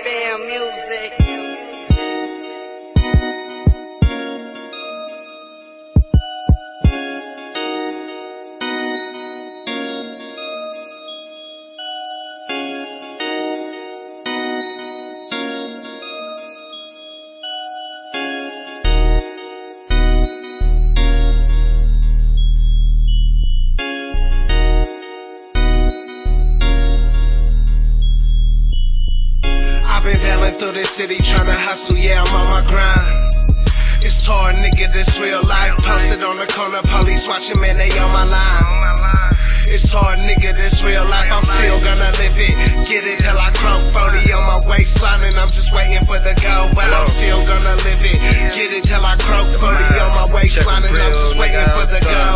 Fam Music. Been bailing through this city tryna hustle, yeah, I'm on my grind. It's hard, nigga, this real life. Posted on the corner, police watching, man, they on my line. It's hard, nigga, this real life. I'm still gonna live it, get it till I croak 40 on my waistline, and I'm just waiting for the go. But I'm still gonna live it, get it till I croak 40 on my waistline, and I'm just waiting for the go.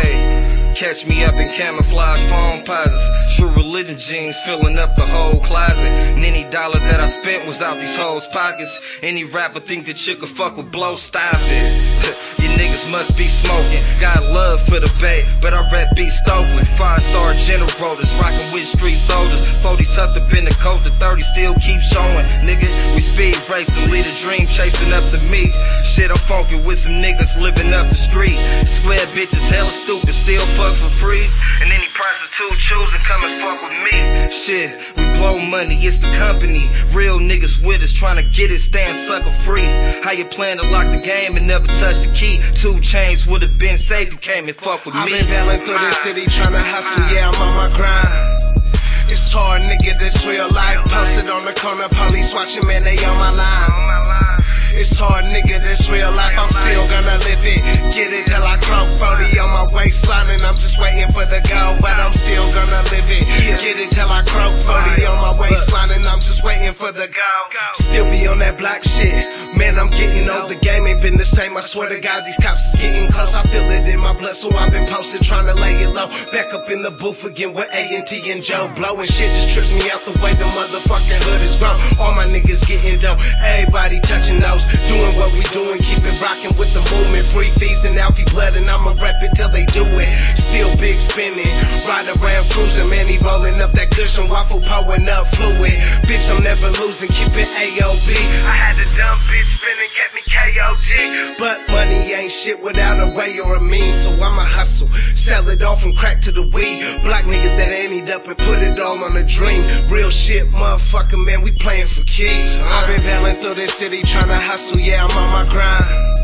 Catch me up in camouflage phone posits. True religion jeans filling up the whole closet. And any dollar that I spent was out these hoes' pockets. Any rapper think that you could fuck with blow, stop it. You niggas must be smoking. Got love for the Bay, but I rep Beast Oakland. 5-star general that's rockin' with street soldiers. 40 tucked up in the coat, the 30 still keep showing. Nigga, we speed racing, lead a dream chasing up to me. Shit, I'm funkin' with some niggas living up the street. Square bitches hella stupid, still fuck for free. And any prostitute choosing come and fuck with me. Shit, we blow money, it's the company. Real niggas with us trying to get it, stand sucker free. How you plan to lock the game and never touch the key? 2 Chainz would've been safe, you came and fuck with me. I've been bailing through this city tryna hustle, yeah, I'm on my grind. It's hard, nigga, this real life. Posted on the corner, police watching, man, they on my line. It's hard, nigga, this real life. I'm still gonna live it, get it till I croak 40 on my waistline, and I'm just waiting for the go. But I'm still gonna live it, get it till I croak 40 on my waistline, and I'm just waiting for the go. Still be on that black shit, man, I'm getting old. The game ain't been the same, I swear to God, these cops is getting close. I feel it in my blood, so I've been posted, trying to lay it low. Back up in the booth again with A&T and Joe Blow, and shit just trips me out the way the motherfucking hood is grown. All my niggas getting dope, everybody touching those. Doing what we doing, keep it rocking with the movement. Free fees and Alfie blood, and I'ma rep it till they do it. Still big spinning, ride around cruising, man, he rolling up that cushion, waffle pouring up fluid. Bitch, I'm never losing, keep it AOB. I had a dumb bitch spinning, kept me KOG. But money ain't shit without a way or a means, so I'ma hustle, sell it all from crack to the weed. Black niggas that ended up and put it all on a dream. Real shit, motherfucker, man, we playing for keeps. I've been bailing through this city tryna hustle, yeah, I'm on my grind.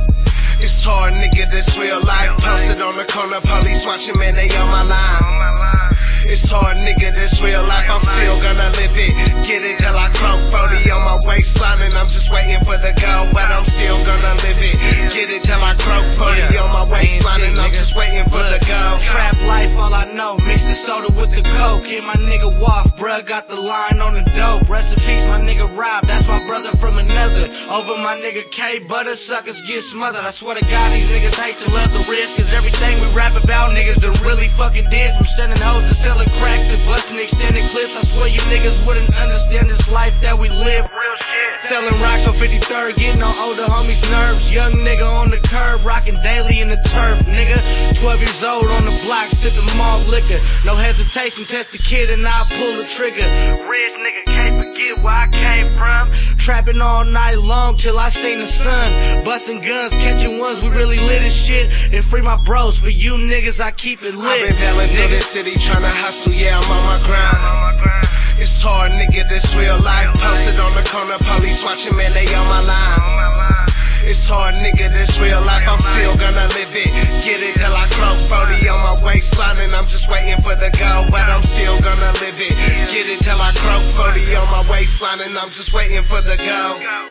It's hard, nigga, this real life. Posted on the corner, police watching, man, they on my line. It's hard, nigga, this real life. I'm still gonna live it, get it till I croak 40 on my waistline, and I'm just waiting for the go. But I'm still gonna live it, get it till I croak 40 on my waistline, and I'm just waiting for the go. Trap life, all I know, mix the soda with the coke. Hit my nigga Waff, bruh, got the line on the dope. Rest in peace, my nigga Rob, that's my brother from another. Over my nigga K, butter suckers get smothered. I swear to God, these niggas hate to love the risk, cause everything we rap about, niggas done really fucking did. From sending hoes to selling crack to busting extended clips. I swear you niggas wouldn't understand this life that we live. Real shit. Selling rocks on 53rd, getting on older homies' nerves. Young nigga on the curb, rocking daily in the turf, nigga. 12 years old on the block, sipping malt liquor. No hesitation, test the kid and I'll pull the trigger. Rich nigga can't forget where I came from. Trapping all night long till I seen the sun. Busting guns, catching ones, we really lit as shit. And free my bros, for you niggas I keep it lit. I've been bailing through this city tryna hustle, yeah, I'm on my grind. It's hard, nigga, this real life. Posted on the corner, police watching, man, they on my line. It's hard, nigga, this real life. I'm still gonna live it, get it till I croak 40 on my waistline, and I'm just waiting for the go. But I'm still gonna live it, get it till I croak 40 on my waistline, and I'm just waiting for the go.